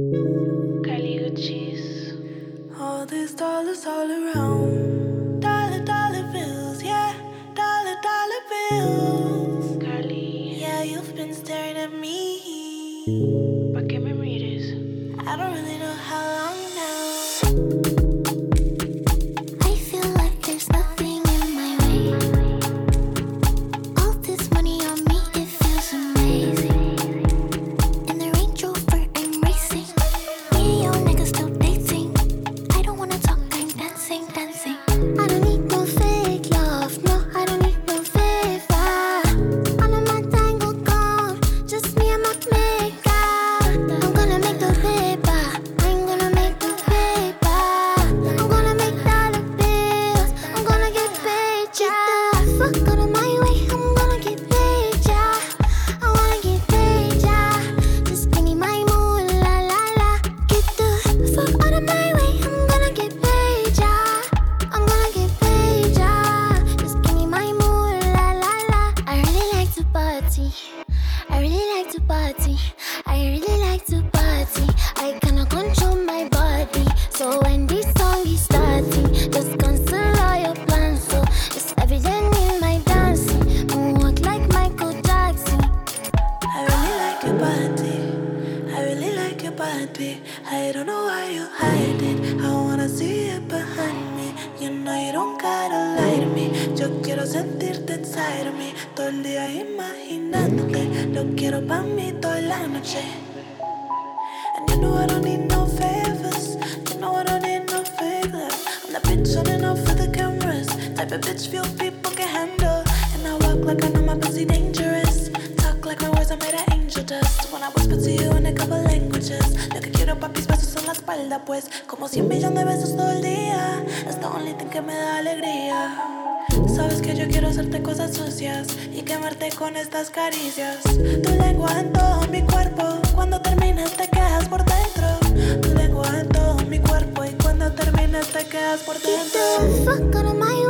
Caliuchis. All these dollars all around. Dollar, dollar bills, yeah. Dollar, dollar bills. Carly, Yeah, you've been staring at me. ¿pa' qué me mires? I don't really know how long now. I feel like there's nothing in my way. All this money on me, it feels amazing. In the Range Rover, I'm racing. Me and your nigga still dating. I don't wanna talk, I'm dancing, dancing. I don't need no fake love, no, I don't need no favor. All of my tango gone, just me and my makeup. I'm gonna make the paper, I'm gonna make the paper. I'm gonna make dollar bills, I'm gonna get paid, yeah. Fuck out of my way, I'm gonna get paid, yeah. I wanna get paid, yeah. Just give me my moolah, la la. Get the fuck out of my way, I'm gonna get paid, yeah. I'm gonna get paid, yeah. Just give me my moolah, la la. I really like to party. I really like to party. I really like to party. I cannot control my body. So when this song is starting, just cancel all your plans. So it's evident in my dancing. Moonwalk like Michael Jackson. I really like your body. I really like your body. I don't know why you hide it. I wanna see it behind me. You know you don't gotta lie to me. Yo quiero sentirte inside of me. Todo el día imaginándote. Lo quiero pa' mí toda la noche. And you know I don't need no favors. You know I don't need no favors. I'm the bitch running off for the cameras. Type of bitch few people can handle. And I walk like I know my pussy dangerous. Talk like my words are made of angel dust. When I whisper to you in a couple languages. Lo que quiero papis besos en la espalda pues. Como 100 millones de besos todo el día. Es the only thing que me da alegría. Sabes que yo quiero hacerte cosas sucias y quemarte con estas caricias. Tu lengua en todo mi cuerpo, cuando termines te quedas por dentro. Tu lengua en todo mi cuerpo y cuando termines te quedas por dentro. Get the fuck out of my